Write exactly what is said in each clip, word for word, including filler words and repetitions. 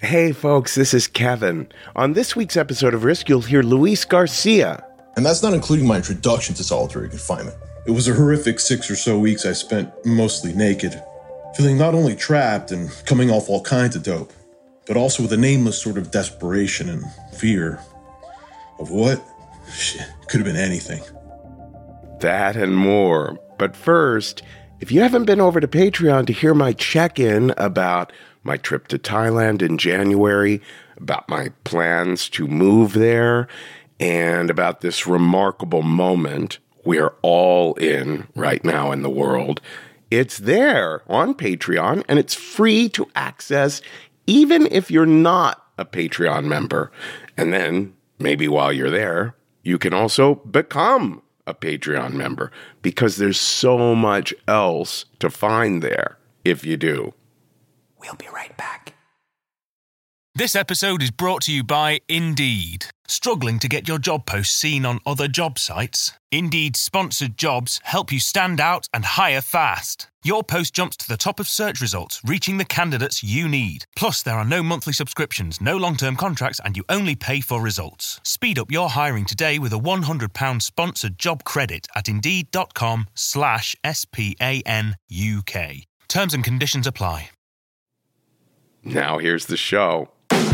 Hey folks, this is Kevin. On this week's episode of Risk, you'll hear Luis Garcia. And that's not including my introduction to solitary confinement. It was a horrific six or so weeks I spent mostly naked, feeling not only trapped and coming off all kinds of dope, but also with a nameless sort of desperation and fear. Of what? Shit, could have been anything. That and more. But first, if you haven't been over to Patreon to hear my check-in about my trip to Thailand in January, about my plans to move there, and about this remarkable moment we're all in right now in the world, it's there on Patreon, and it's free to access even if you're not a Patreon member. And then, maybe while you're there, you can also become a Patreon member, because there's so much else to find there if you do. We'll be right back. This episode is brought to you by Indeed. Struggling to get your job post seen on other job sites? Indeed's sponsored jobs help you stand out and hire fast. Your post jumps to the top of search results, reaching the candidates you need. Plus, there are no monthly subscriptions, no long-term contracts, and you only pay for results. Speed up your hiring today with a one hundred pounds sponsored job credit at indeed.com slash S-P-A-N-U-K. Terms and conditions apply. Now here's the show.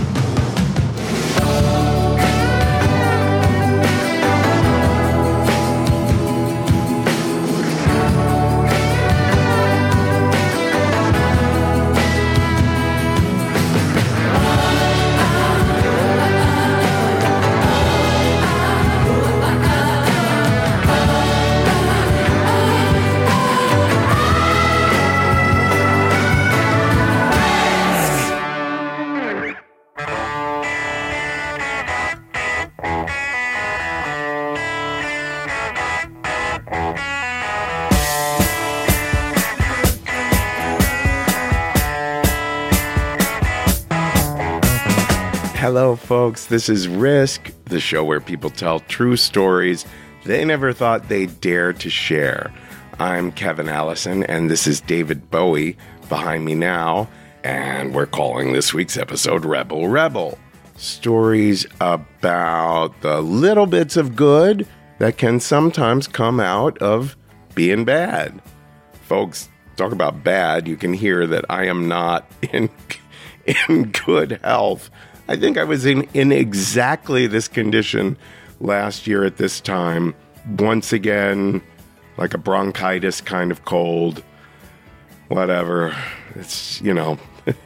Hello, folks. This is Risk, the show where people tell true stories they never thought they'd dare to share. I'm Kevin Allison, and this is David Bowie behind me now, and we're calling this week's episode Rebel Rebel. Stories about the little bits of good that can sometimes come out of being bad. Folks, talk about bad, you can hear that I am not in, in good health. I think I was in, in exactly this condition last year at this time. Once again, like a bronchitis kind of cold. Whatever. It's, you know,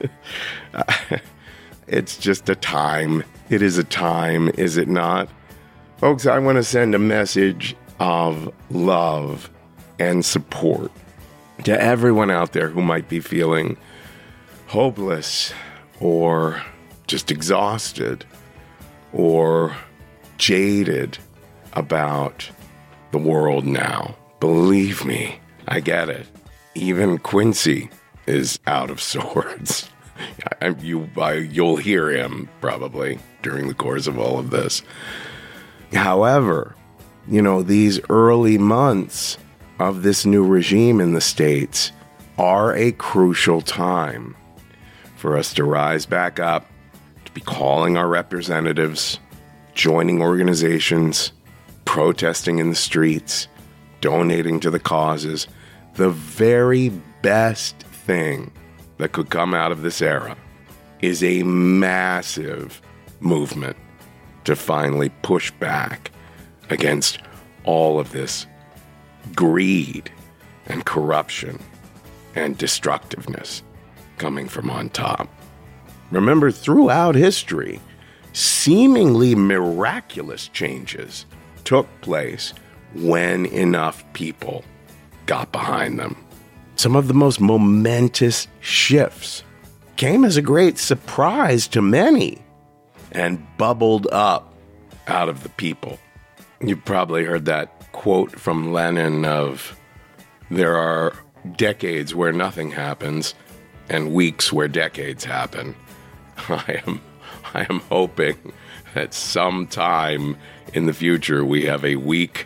it's just a time. It is a time, is it not? Folks, I want to send a message of love and support to everyone out there who might be feeling hopeless or just exhausted or jaded about the world now. Believe me, I get it. Even Quincy is out of sorts. I, you, I, you'll hear him probably during the course of all of this. However, you know, these early months of this new regime in the States are a crucial time for us to rise back up, to be calling our representatives, joining organizations, protesting in the streets, donating to the causes. The very best thing that could come out of this era is a massive movement to finally push back against all of this greed and corruption and destructiveness coming from on top. Remember, throughout history, seemingly miraculous changes took place when enough people got behind them. Some of the most momentous shifts came as a great surprise to many and bubbled up out of the people. You've probably heard that quote from Lenin of, there are decades where nothing happens and weeks where decades happen. I am I am hoping that sometime in the future we have a week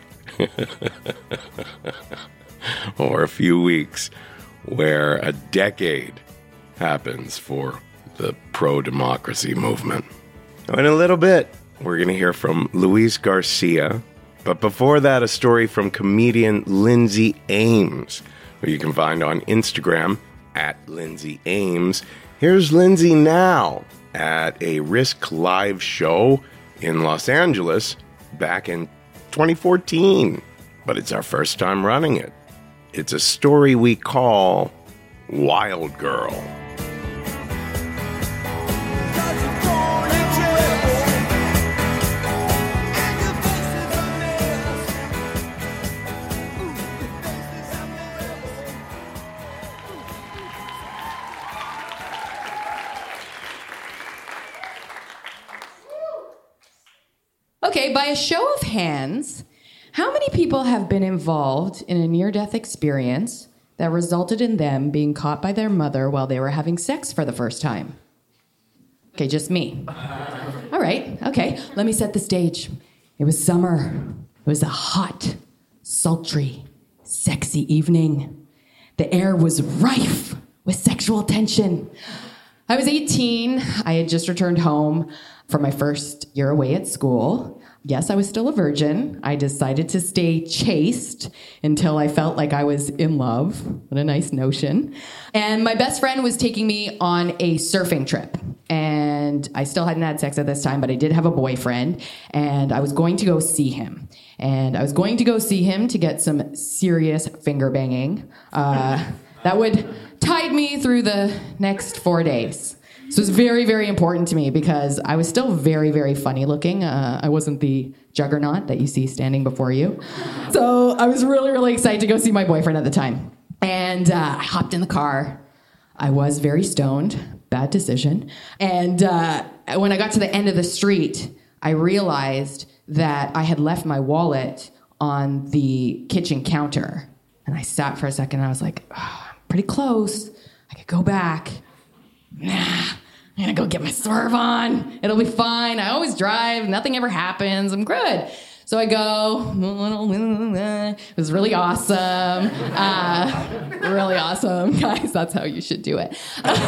or a few weeks where a decade happens for the pro-democracy movement. Now, in a little bit, we're going to hear from Luis Garcia. But before that, a story from comedian Lindsay Ames, who you can find on Instagram at Lindsay Ames. Here's Lindsay now at a Risk Live show in Los Angeles back in twenty fourteen. But it's our first time running it. It's a story we call Wild Girl. Okay, by a show of hands, how many people have been involved in a near-death experience that resulted in them being caught by their mother while they were having sex for the first time? Okay, just me. All right, okay, let me set the stage. It was summer. It was a hot, sultry, sexy evening. The air was rife with sexual tension. I was eighteen. I had just returned home for my first year away at school. Yes, I was still a virgin. I decided to stay chaste until I felt like I was in love. What a nice notion. And my best friend was taking me on a surfing trip. And I still hadn't had sex at this time, but I did have a boyfriend. And I was going to go see him. And I was going to go see him to get some serious finger banging. Uh, that would tide me through the next four days. So it was very, very important to me because I was still very, very funny looking. Uh, I wasn't the juggernaut that you see standing before you. So I was really, really excited to go see my boyfriend at the time. And uh, I hopped in the car. I was very stoned. Bad decision. And uh, when I got to the end of the street, I realized that I had left my wallet on the kitchen counter. And I sat for a second and I was like, oh, I'm pretty close. I could go back. Nah, I'm gonna go get my swerve on. It'll be fine. I always drive. Nothing ever happens. I'm good. So I go. It was really awesome. Uh, really awesome. Guys, that's how you should do it.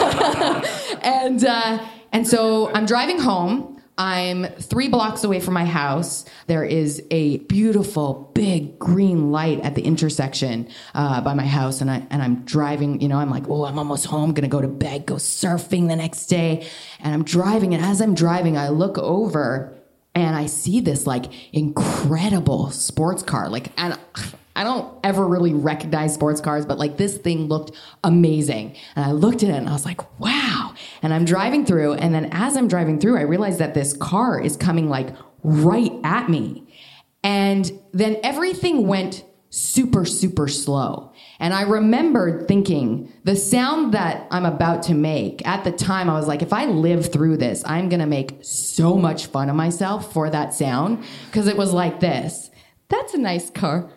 and, uh, and so I'm driving home. I'm three blocks away from my house. There is a beautiful, big green light at the intersection uh, by my house, and, I, and I'm driving, you know, I'm like, oh, I'm almost home, gonna go to bed, go surfing the next day, and I'm driving, and as I'm driving, I look over, and I see this, like, incredible sports car, like, and I don't ever really recognize sports cars, but like this thing looked amazing. And I looked at it and I was like, wow. And I'm driving through. And then as I'm driving through, I realized that this car is coming like right at me. And then everything went super, super slow. And I remembered thinking the sound that I'm about to make at the time, I was like, if I live through this, I'm going to make so much fun of myself for that sound. Because it was like this. That's a nice car.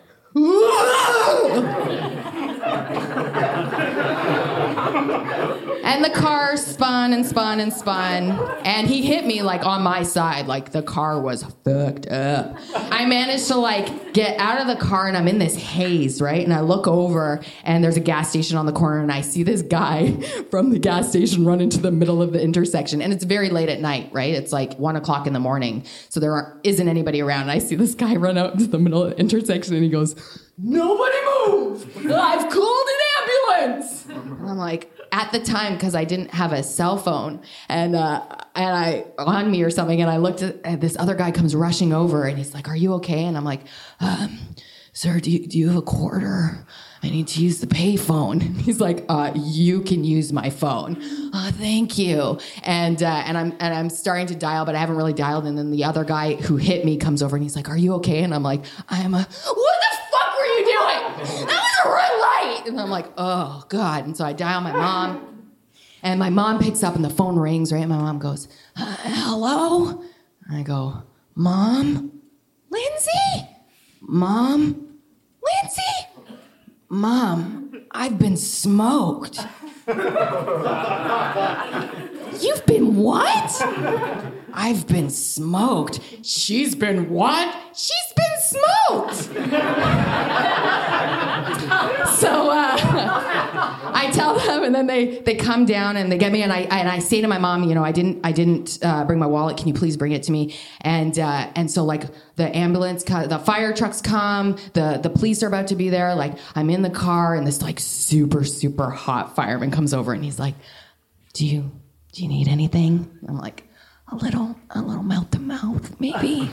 And the car spun and spun and spun, and he hit me like on my side, like the car was fucked up. I managed to like get out of the car, and I'm in this haze, right? And I look over, and there's a gas station on the corner, and I see this guy from the gas station run into the middle of the intersection, and it's very late at night, right? It's like one o'clock in the morning, so there aren't, isn't anybody around. And I see this guy run out into the middle of the intersection, and he goes, "Nobody move! I've called an ambulance!" And I'm like, at the time, because I didn't have a cell phone and uh, and I on me or something, and I looked at and this other guy comes rushing over, and he's like, "Are you okay?" And I'm like, um, "Sir, do you, do you have a quarter? I need to use the pay phone." And he's like, uh, "You can use my phone." "Oh, thank you." And uh, and I'm and I'm starting to dial, but I haven't really dialed. And then the other guy who hit me comes over, and he's like, "Are you okay?" And I'm like, "I'm a what the fuck were you doing? That was a red light." And I'm like, "Oh God!" And so I dial my mom, and my mom picks up, and the phone rings. Right, and my mom goes, uh, "Hello?" And I go, "Mom, Lindsay, Mom, Lindsay." "Mom, I've been smoked." "You've been what?" "I've been smoked." "She's been what?" "She's been smoked." So, uh, I tell them, and then they they come down and they get me, and I and I say to my mom, you know, I didn't I didn't uh, bring my wallet. Can you please bring it to me? And uh, and so like the ambulance, the fire trucks come, the the police are about to be there. Like I'm in the car, and this like super super hot fireman comes over, and he's like, "Do you do you need anything?" I'm like, A little, a little mouth to mouth, maybe.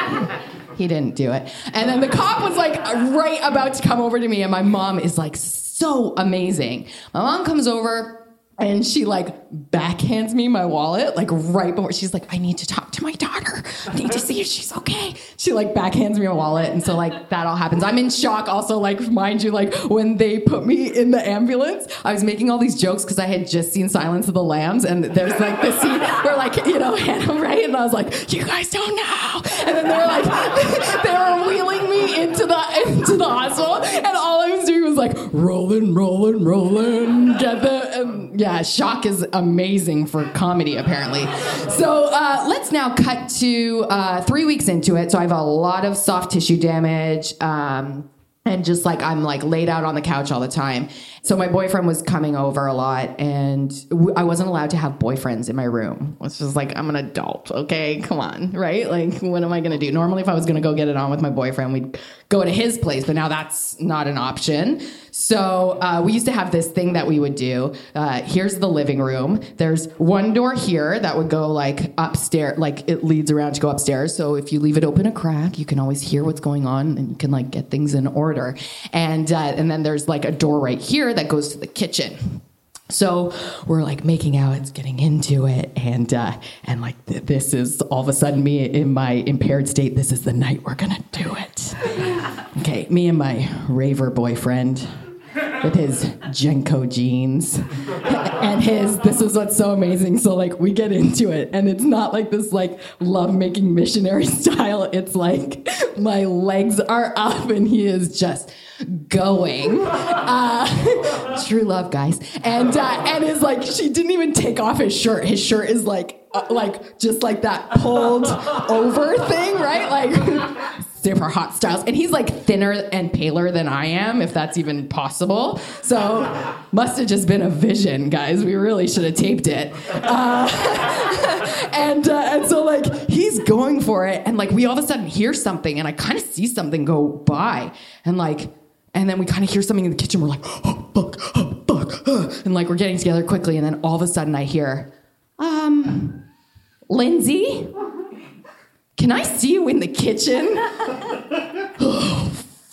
He didn't do it. And then the cop was like right about to come over to me, and my mom is like so amazing. My mom comes over and she like backhands me my wallet, like right before. She's like, I need to talk to my daughter. I need to see if she's okay. She like backhands me my wallet. And so like that all happens. I'm in shock also, like, mind you, like when they put me in the ambulance, I was making all these jokes because I had just seen Silence of the Lambs. And there's like this scene where like, you know, Hannah, right? And I was like, you guys don't know. And then they were like, they were wheeling me into the, into the hospital. And all I was doing was like, rolling, rolling, rolling, get the, and yeah. Yeah, shock is amazing for comedy, apparently. So uh, let's now cut to uh, three weeks into it. So I have a lot of soft tissue damage. Um, and just like I'm like laid out on the couch all the time. So my boyfriend was coming over a lot, and w- I wasn't allowed to have boyfriends in my room. It's just like, I'm an adult, okay? Come on, right? Like, what am I going to do? Normally, if I was going to go get it on with my boyfriend, we'd go to his place, but now that's not an option. So uh, we used to have this thing that we would do. Uh, here's the living room. There's one door here that would go like upstairs, like it leads around to go upstairs. So if you leave it open a crack, you can always hear what's going on, and you can like get things in order. And uh, and then there's like a door right here that goes to the kitchen. So we're like making out, it's getting into it, and uh, and like th- this is all of a sudden me in my impaired state. This is the night we're gonna do it. Okay, me and my raver boyfriend with his Jenko jeans and his, this is what's so amazing. So like we get into it, and it's not like this like lovemaking missionary style. It's like my legs are up and he is just going. Uh, true love, guys. And uh, and is like, she didn't even take off his shirt. His shirt is like uh, like just like that pulled over thing, right? Like super hot styles. And he's like thinner and paler than I am, if that's even possible. So must have just been a vision, guys. We really should have taped it. Uh, and uh, and so like he's going for it, and like we all of a sudden hear something, and I kind of see something go by, and like, and then we kind of hear something in the kitchen. We're like, oh fuck, oh fuck, uh, and like we're getting together quickly, and then all of a sudden I hear, um, Lindsay, can I see you in the kitchen? Oh,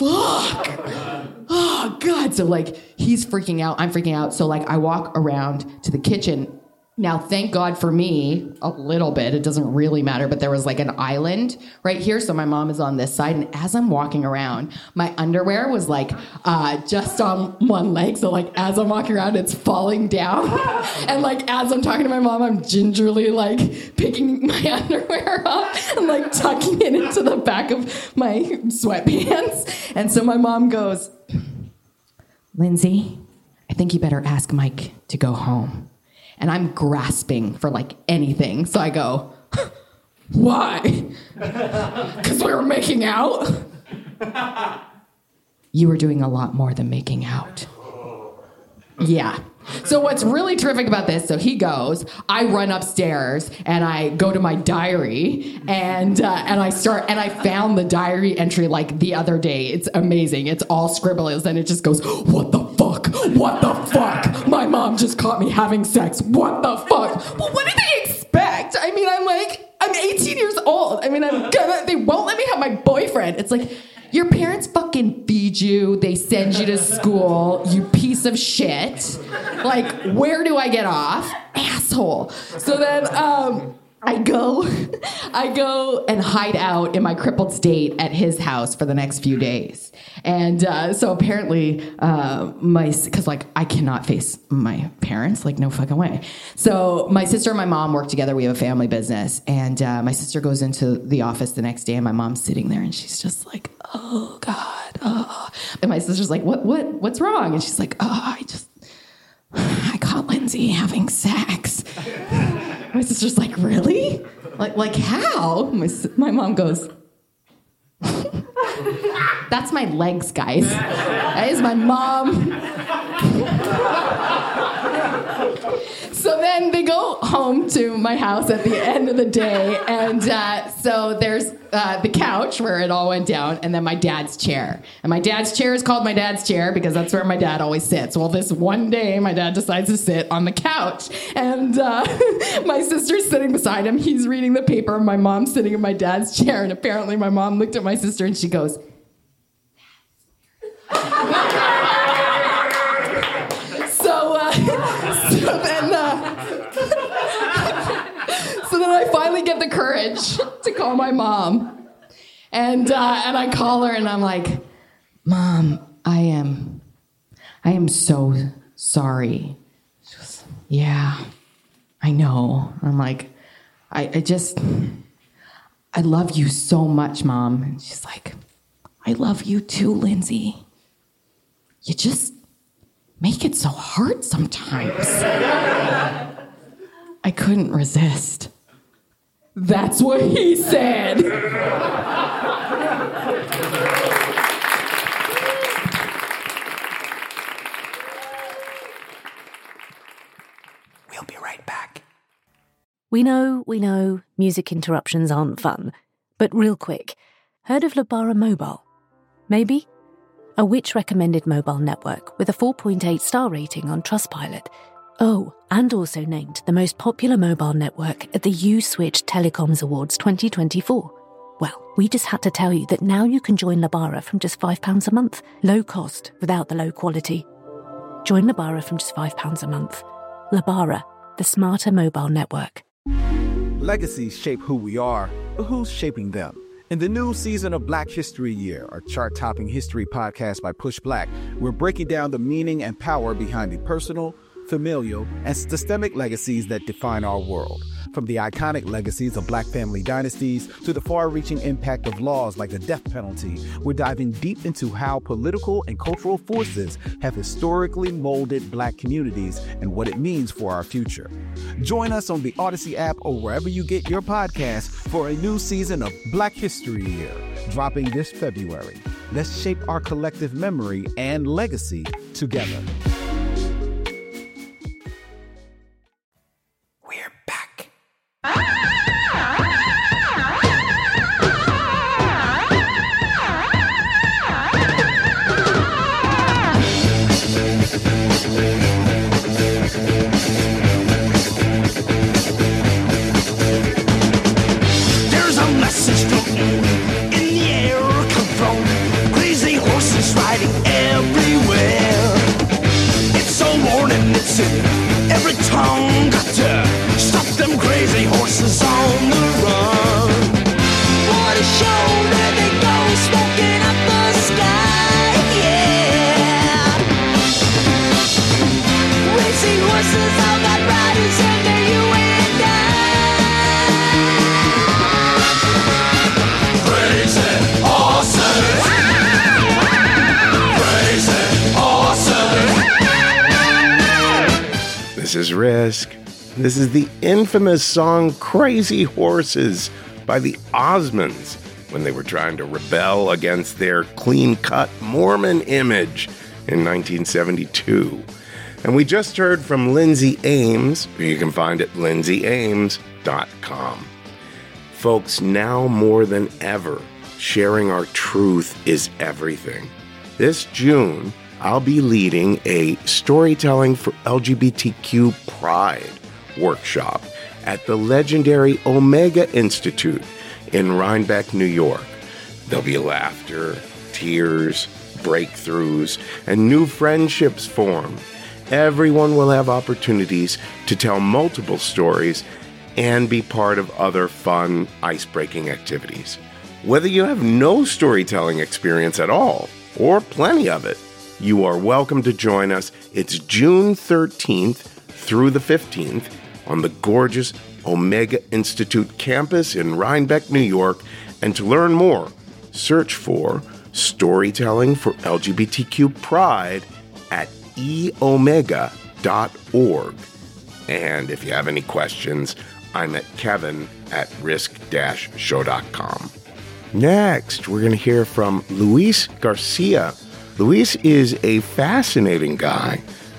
fuck. Oh, God. So, like, he's freaking out. I'm freaking out. So, like, I walk around to the kitchen. Now, thank God for me, a little bit. It doesn't really matter, but there was, like, an island right here. So my mom is on this side. And as I'm walking around, my underwear was, like, uh, just on one leg. So, like, as I'm walking around, it's falling down. And, like, as I'm talking to my mom, I'm gingerly, like, picking my underwear up and, like, tucking it into the back of my sweatpants. And so my mom goes, Lindsay, I think you better ask Mike to go home. And I'm grasping for, like, anything. So I go, why? Because we were making out? You were doing a lot more than making out. Yeah. So what's really terrific about this, so he goes, I run upstairs, and I go to my diary, and uh, and I start, and I found the diary entry, like, the other day. It's amazing. It's all scribbles, and it just goes, what the fuck? What the fuck? My mom just caught me having sex. What the fuck? Well, what did they expect? I mean, I'm like, I'm eighteen years old. I mean, I'm gonna, they won't let me have my boyfriend. It's like, your parents fucking feed you. They send you to school, you piece of shit. Like, where do I get off? Asshole. So then um, I go, I go and hide out in my crippled state at his house for the next few days. And uh, so apparently, uh, my, because like I cannot face my parents, like no fucking way. So my sister and my mom work together. We have a family business. And uh, my sister goes into the office the next day, and my mom's sitting there, and she's just like, oh God, oh. And my sister's like, what, what, what's wrong? And she's like, oh, I just, I caught Lindsay having sex. My sister's like, really? Like, like how? My, my mom goes, that's my legs, guys. That is my mom So then they go home to my house at the end of the day, and uh, so there's uh, the couch where it all went down, and then my dad's chair. And my dad's chair is called my dad's chair because that's where my dad always sits. Well, this one day, my dad decides to sit on the couch, and uh, my sister's sitting beside him. He's reading the paper, and my mom's sitting in my dad's chair, and apparently my mom looked at my sister, and she goes, So, uh, so then, uh, so then I finally get the courage to call my mom, and uh, and I call her and I'm like, Mom, I am, I am so sorry. She goes, yeah, I know. I'm like, I, I just, I love you so much, Mom. And she's like, I love you too, Lindsay. You just make it so hard sometimes. I couldn't resist. That's what he said. We'll be right back. We know, we know, music interruptions aren't fun. But real quick, heard of Lebara Mobile? Maybe? A Which-recommended mobile network with a four point eight star rating on Trustpilot. Oh, and also named the most popular mobile network at the U-Switch Telecoms Awards twenty twenty-four. Well, we just had to tell you that now you can join Lebara from just five pounds a month. Low cost, without the low quality. Join Lebara from just five pounds a month. Lebara, the smarter mobile network. Legacies shape who we are, but who's shaping them? In the new season of Black History Year, a chart-topping history podcast by Push Black, we're breaking down the meaning and power behind the personal, familial, and systemic legacies that define our world. From the iconic legacies of Black family dynasties to the far-reaching impact of laws like the death penalty, we're diving deep into how political and cultural forces have historically molded Black communities and what it means for our future. Join us on the Odyssey app or wherever you get your podcasts for a new season of Black History Year, dropping this February. Let's shape our collective memory and legacy together. We're back. There's a message floating in the air, come from crazy horses riding everywhere. It's so worn and it's in every tongue. Got to stop them crazy horses on the run. What a show, there they go, smoking up the sky, yeah. Racing horses, all got riders, and they're you and I. Crazy horses. Crazy horses. This is Risk. This is the infamous song Crazy Horses by the Osmonds when they were trying to rebel against their clean-cut Mormon image in nineteen seventy-two. And we just heard from Lindsay Ames, who you can find at lindsay ames dot com. Folks, now more than ever, sharing our truth is everything. This June, I'll be leading a Storytelling for L G B T Q Pride workshop at the legendary Omega Institute in Rhinebeck, New York. There'll be laughter, tears, breakthroughs, and new friendships formed. Everyone will have opportunities to tell multiple stories and be part of other fun, ice-breaking activities. Whether you have no storytelling experience at all, or plenty of it, you are welcome to join us. It's June thirteenth through the fifteenth on the gorgeous Omega Institute campus in Rhinebeck, New York. And to learn more, search for Storytelling for L G B T Q Pride at e omega dot org. And if you have any questions, I'm at kevin at risk dash show dot com. Next, we're going to hear from Luis Garcia. Luis is a fascinating guy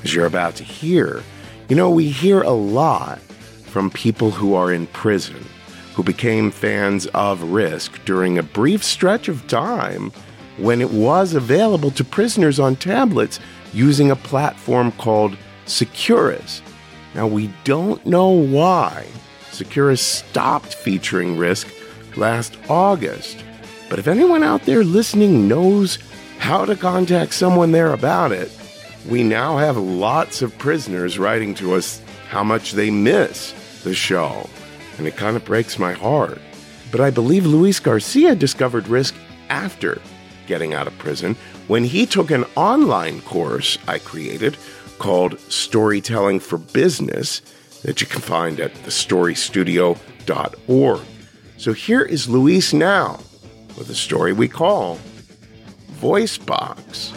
as you're about to hear. You know, we hear a lot from people who are in prison, who became fans of Risk during a brief stretch of time when it was available to prisoners on tablets using a platform called Securus. Now, we don't know why Securus stopped featuring Risk last August, but if anyone out there listening knows how to contact someone there about it, we now have lots of prisoners writing to us how much they miss the show, and it kind of breaks my heart. But I believe Luis Garcia discovered Risk after getting out of prison when he took an online course I created called Storytelling for Business that you can find at the story studio dot org. So here is Luis now with a story we call Voice Box.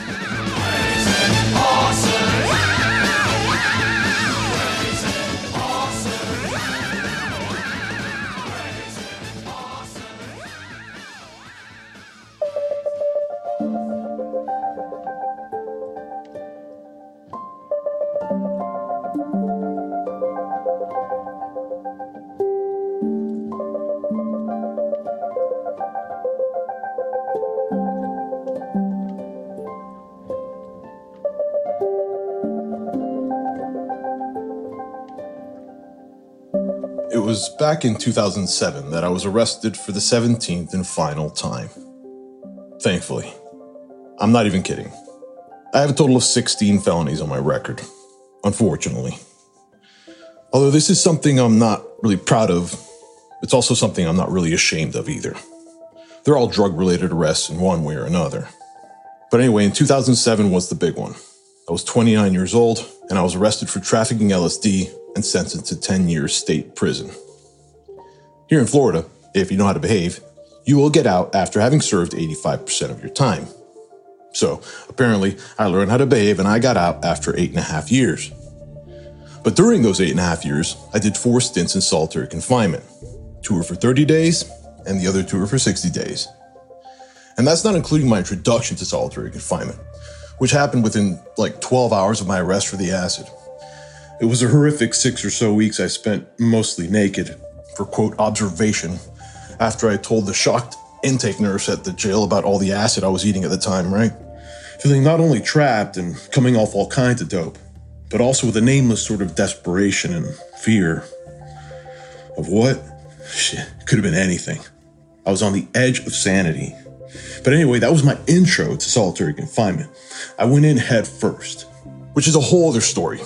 It was back in two thousand seven that I was arrested for the seventeenth and final time. Thankfully. I'm not even kidding. I have a total of sixteen felonies on my record, unfortunately. Although this is something I'm not really proud of, it's also something I'm not really ashamed of either. They're all drug-related arrests in one way or another. But anyway, in two thousand seven was the big one. I was twenty-nine years old, and I was arrested for trafficking L S D and sentenced to ten years state prison. Here in Florida, if you know how to behave, you will get out after having served eighty-five percent of your time. So, apparently, I learned how to behave and I got out after eight and a half years. But during those eight and a half years, I did four stints in solitary confinement. Two were for thirty days, and the other two were for sixty days. And that's not including my introduction to solitary confinement, which happened within like twelve hours of my arrest for the acid. It was a horrific six or so weeks I spent mostly naked for, quote, observation after I told the shocked intake nurse at the jail about all the acid I was eating at the time, right? Feeling not only trapped and coming off all kinds of dope, but also with a nameless sort of desperation and fear. Of what? Shit, could have been anything. I was on the edge of sanity. But anyway, that was my intro to solitary confinement. I went in head first, which is a whole other story.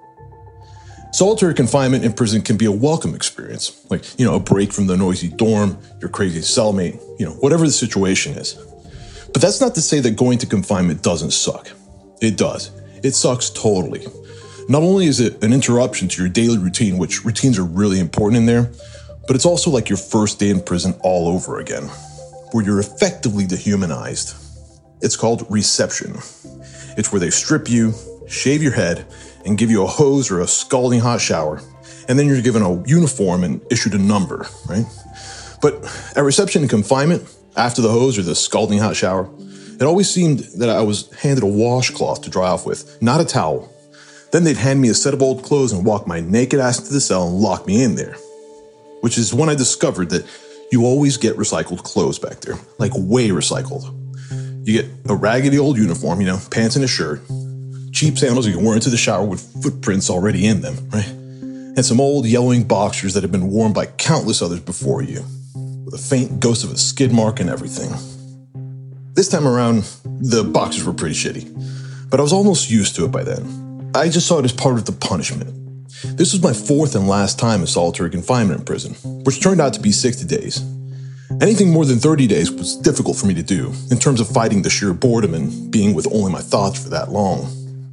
Solitary confinement in prison can be a welcome experience, like, you know, a break from the noisy dorm, your crazy cellmate, you know, whatever the situation is. But that's not to say that going to confinement doesn't suck. It does. It sucks totally. Not only is it an interruption to your daily routine, which routines are really important in there, but it's also like your first day in prison all over again, where you're effectively dehumanized. It's called reception. It's where they strip you, shave your head, and give you a hose or a scalding hot shower, and then you're given a uniform and issued a number, right? But at reception and confinement, after the hose or the scalding hot shower, it always seemed that I was handed a washcloth to dry off with, not a towel. Then they'd hand me a set of old clothes and walk my naked ass into the cell and lock me in there. Which is when I discovered that you always get recycled clothes back there, like way recycled. You get a raggedy old uniform, you know, pants and a shirt, cheap sandals you can wear into the shower with footprints already in them, right? And some old yellowing boxers that have been worn by countless others before you, with a faint ghost of a skid mark and everything. This time around, the boxers were pretty shitty, but I was almost used to it by then. I just saw it as part of the punishment. This was my fourth and last time in solitary confinement in prison, which turned out to be sixty days. Anything more than thirty days was difficult for me to do, in terms of fighting the sheer boredom and being with only my thoughts for that long.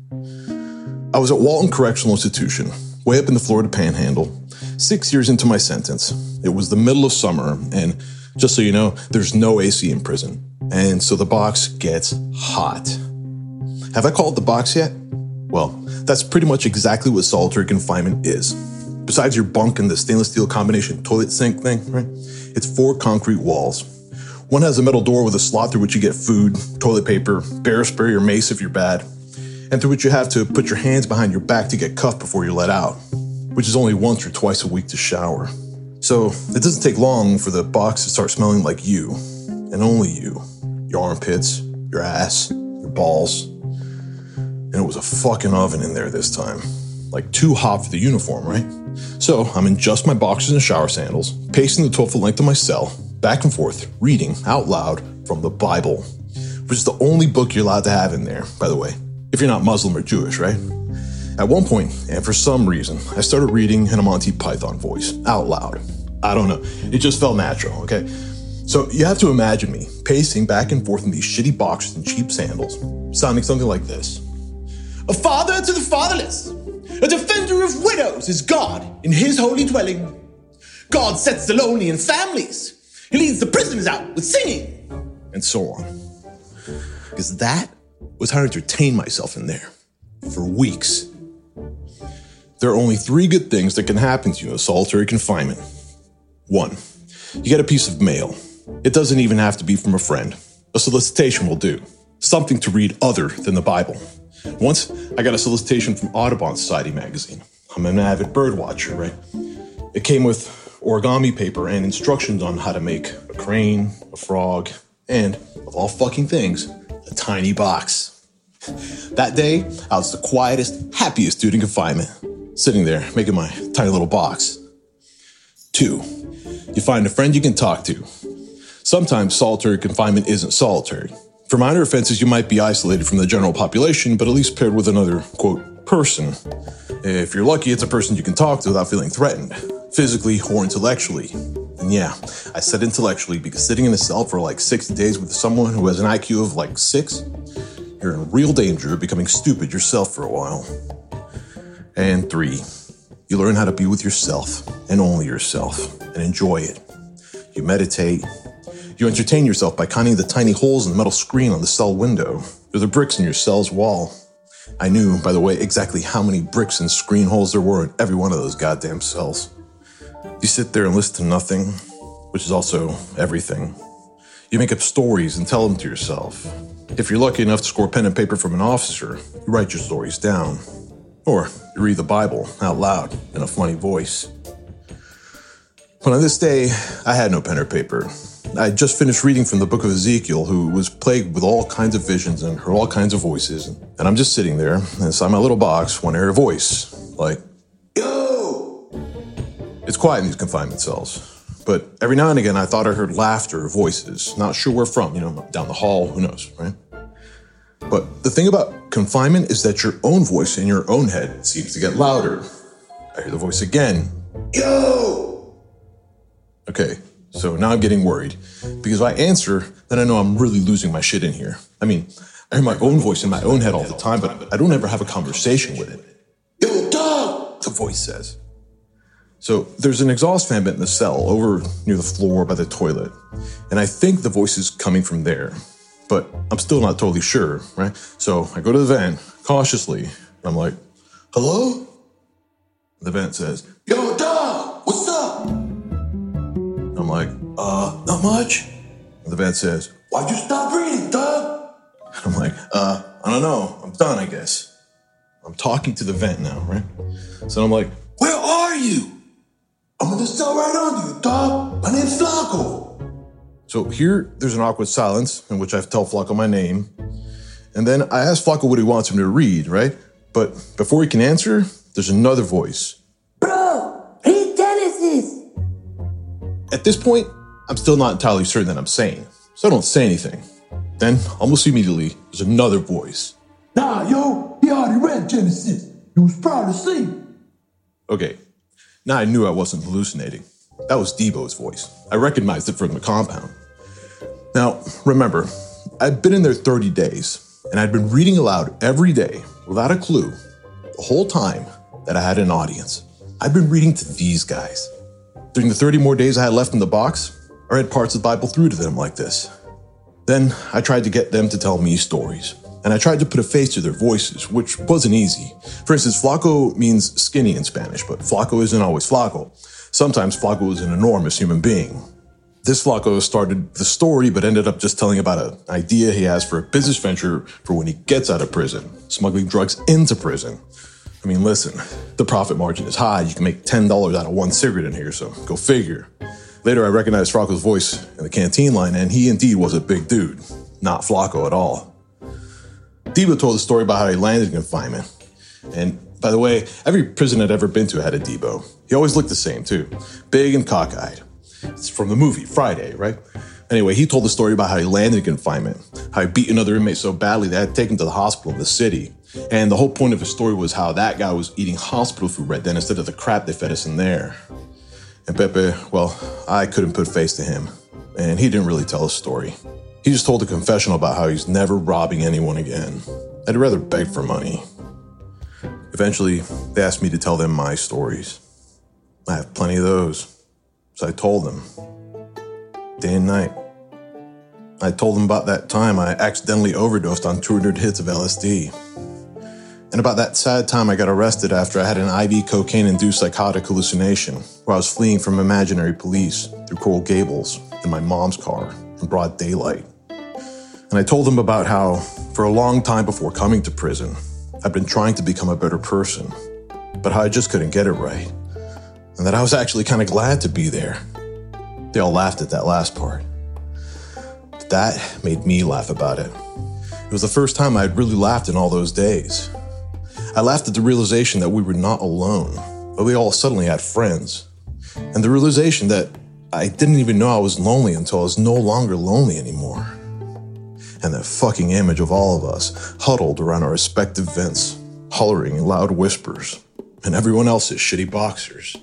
I was at Walton Correctional Institution, way up in the Florida Panhandle, six years into my sentence. It was the middle of summer, and just so you know, there's no A C in prison, and so the box gets hot. Have I called the box yet? Well, that's pretty much exactly what solitary confinement is. Besides your bunk and the stainless steel combination toilet sink thing, right? It's four concrete walls. One has a metal door with a slot through which you get food, toilet paper, bear spray or mace if you're bad. and through which you have to put your hands behind your back to get cuffed before you're let out, which is only once or twice a week to shower. So it doesn't take long for the box to start smelling like you, and only you. Your armpits, your ass, your balls. And it was a fucking oven in there this time. Like too hot for the uniform, right? So I'm in just my boxers and shower sandals, pacing the twelve foot length of my cell, back and forth, reading out loud from the Bible, which is the only book you're allowed to have in there, by the way, if you're not Muslim or Jewish, right? At one point, and for some reason, I started reading in a Monty Python voice, out loud. I don't know, it just felt natural, okay? So you have to imagine me pacing back and forth in these shitty boxers and cheap sandals, sounding something like this. A father to the fatherless, a defender of widows is God in his holy dwelling. God sets the lonely in families. He leads the prisoners out with singing. And so on. Because that was how I entertained myself in there for weeks. There are only three good things that can happen to you in solitary confinement. One, you get a piece of mail. It doesn't even have to be from a friend. A solicitation will do. Something to read other than the Bible. Once, I got a solicitation from Audubon Society magazine. I'm an avid bird watcher, right? It came with origami paper and instructions on how to make a crane, a frog, and, of all fucking things, a tiny box. That day, I was the quietest, happiest dude in confinement, sitting there making my tiny little box. Two, you find a friend you can talk to. Sometimes solitary confinement isn't solitary. For minor offenses, you might be isolated from the general population, but at least paired with another, quote, person. If you're lucky, it's a person you can talk to without feeling threatened, physically or intellectually. And yeah, I said intellectually because sitting in a cell for like sixty days with someone who has an I Q of like six, you're in real danger of becoming stupid yourself for a while. And three, you learn how to be with yourself and only yourself and enjoy it. You meditate. You entertain yourself by counting the tiny holes in the metal screen on the cell window, or the bricks in your cell's wall. I knew, by the way, exactly how many bricks and screen holes there were in every one of those goddamn cells. You sit there and listen to nothing, which is also everything. You make up stories and tell them to yourself. If you're lucky enough to score pen and paper from an officer, you write your stories down. Or you read the Bible out loud in a funny voice. But on this day, I had no pen or paper. I had just finished reading from the book of Ezekiel, who was plagued with all kinds of visions and heard all kinds of voices. And I'm just sitting there, and inside my little box, when I hear a voice, like, yo! It's quiet in these confinement cells. But every now and again, I thought I heard laughter or voices. Not sure where from, you know, down the hall, who knows, right? But the thing about confinement is that your own voice in your own head seems to get louder. I hear the voice again, yo! Okay. So now I'm getting worried, because if I answer, then I know I'm really losing my shit in here. I mean, I hear my own voice in my own head all the time, but I don't ever have a conversation with it. Yo, dog! The voice says. So there's an exhaust fan vent in the cell over near the floor by the toilet, and I think the voice is coming from there, but I'm still not totally sure, right? So I go to the vent, cautiously, and I'm like, hello? The vent says, yo, dog, what's up? I'm like, uh, not much. And the vent says, why'd you stop reading, Doug? I'm like, uh, I don't know. I'm done, I guess. I'm talking to the vent now, right? So I'm like, where are you? I'm in the cell right under you, Doug. My name's Flacco. So here, there's an awkward silence in which I have to tell Flacco my name. And then I ask Flacco what he wants him to read, right? But before he can answer, there's another voice. Bro, read Genesis. At this point, I'm still not entirely certain that I'm sane, so I don't say anything. Then, almost immediately, there's another voice. Nah, yo, he already read Genesis. He was proud to sleep. Okay, now I knew I wasn't hallucinating. That was Debo's voice. I recognized it from the compound. Now, remember, I'd been in there thirty days, and I'd been reading aloud every day, without a clue, the whole time that I had an audience. I'd been reading to these guys. During the thirty more days I had left in the box, I read parts of the Bible through to them like this. Then I tried to get them to tell me stories, and I tried to put a face to their voices, which wasn't easy. For instance, Flaco means skinny in Spanish, but Flaco isn't always Flaco. Sometimes Flaco is an enormous human being. This Flacco started the story, but ended up just telling about an idea he has for a business venture for when he gets out of prison, smuggling drugs into prison. I mean, listen, the profit margin is high. You can make ten dollars out of one cigarette in here, so go figure. Later, I recognized Flacco's voice in the canteen line, and he indeed was a big dude, not Flacco at all. Debo told the story about how he landed in confinement. And by the way, every prison I'd ever been to had a Debo. He always looked the same, too. Big and cockeyed. It's from the movie, Friday, right? Anyway, he told the story about how he landed in confinement, how he beat another inmate so badly they had to take him to the hospital in the city. And the whole point of his story was how that guy was eating hospital food right then instead of the crap they fed us in there. And Pepe, well, I couldn't put face to him. And he didn't really tell a story. He just told a confessional about how he's never robbing anyone again. I'd rather beg for money. Eventually, they asked me to tell them my stories. I have plenty of those. So I told them. Day and night. I told them about that time I accidentally overdosed on two hundred hits of L S D. And about that sad time I got arrested after I had an I V cocaine-induced psychotic hallucination where I was fleeing from imaginary police through Coral Gables in my mom's car in broad daylight. And I told them about how, for a long time before coming to prison, I'd been trying to become a better person, but how I just couldn't get it right. And that I was actually kind of glad to be there. They all laughed at that last part. But that made me laugh about it. It was the first time I had really laughed in all those days. I laughed at the realization that we were not alone, but we all suddenly had friends. And the realization that I didn't even know I was lonely until I was no longer lonely anymore. And that fucking image of all of us huddled around our respective vents, hollering in loud whispers, and everyone else's shitty boxers.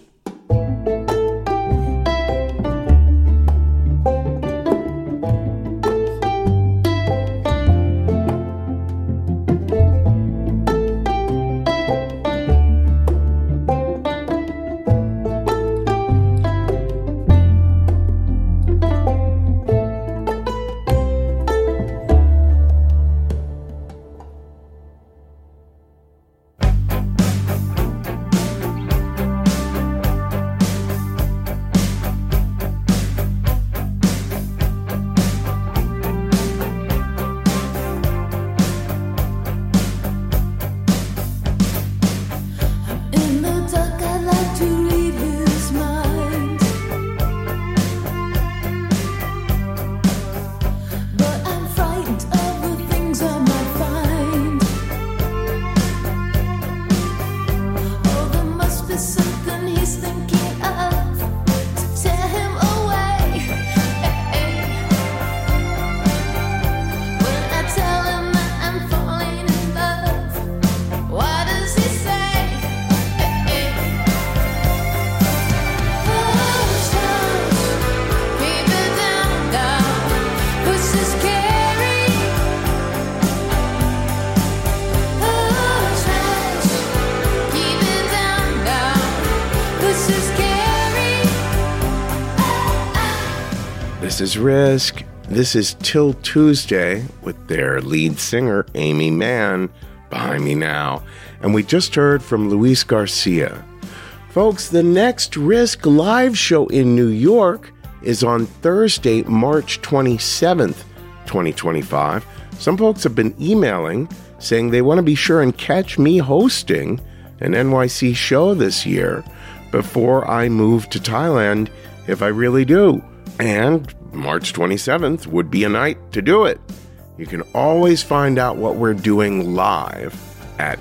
This is Risk. This is Till Tuesday with their lead singer, Amy Mann, behind me now. And we just heard from Luis Garcia. Folks, the next Risk live show in New York is on Thursday, March twenty-seventh, twenty twenty-five. Some folks have been emailing saying they want to be sure and catch me hosting an N Y C show this year before I move to Thailand, if I really do. And March twenty-seventh would be a night to do it. You can always find out what we're doing live at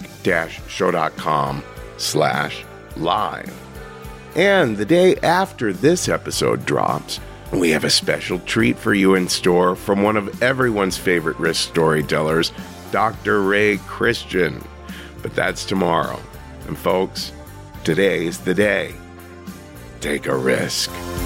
risk-show.com slash live. And the day after this episode drops, we have a special treat for you in store from one of everyone's favorite Risk storytellers, Doctor Ray Christian. But that's tomorrow. And folks, today's the day. Take a risk.